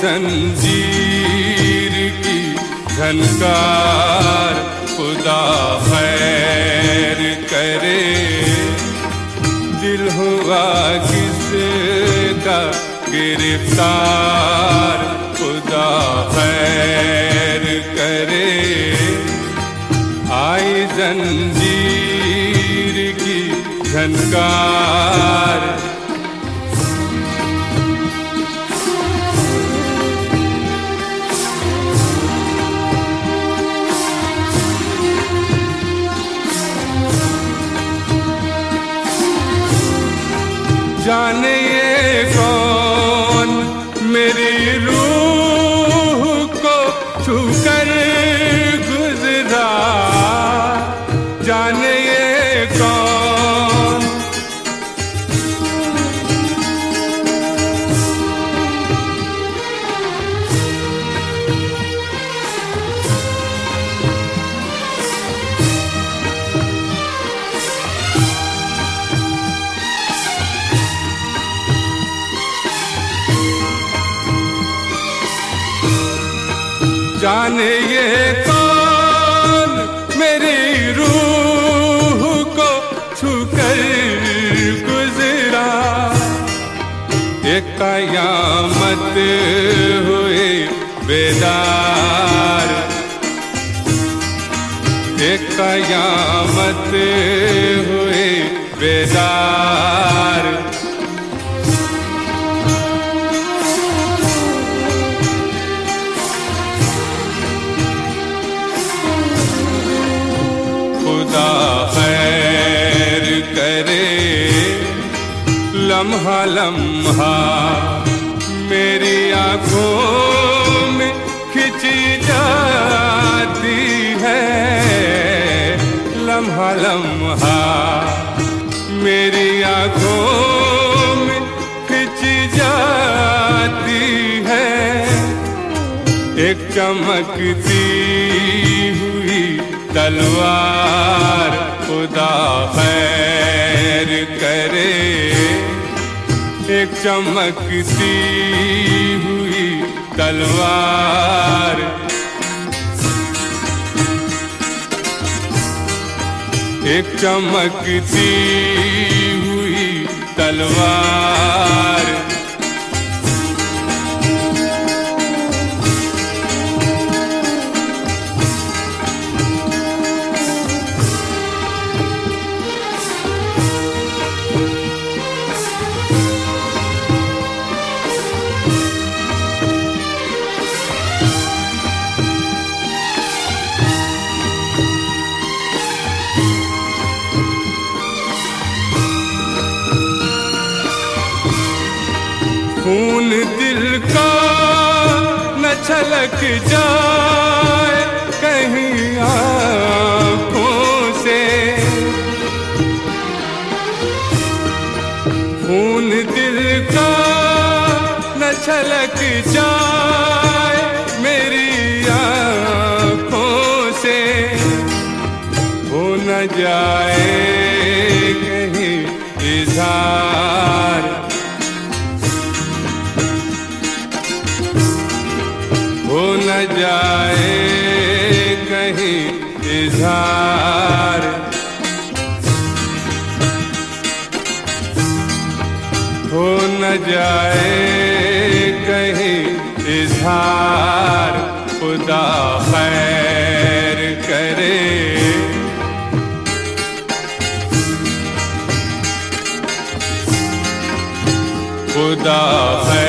जंजीर की झनकार, खुदा खैर करे। दिल हुआ किसका गिरफ्तार, खुदा खैर करे। आई जंजीर की झनकार, जाने ये कौन मेरी रूह को छूकर गुजरा, जाने ये कौन। जाने ये कौन मेरी रूह को छूकर गुजरा। एक कयामत हुए बेदार, एक कयामत हुए बेदार। खुदा खैर करे। लम्हा लम्हा मेरी आँखों में खिंची जाती है, लम्हा लम्हा मेरी आँखों में खिंची जाती है। एक चमकती हुई तलवार, खुदा खैर करे। एक चमकती हुई तलवार, एक चमकती हुई तलवार। खून दिल का न छलक जाए कहीं आँखों से, खून दिल का न छलक जाए मेरी आँखों से। हो न जाए कहीं इज़हार, हो न जाए कहीं इज़हार। हो न जाए कहीं इज़हार, खुदा खैर करे। खुदा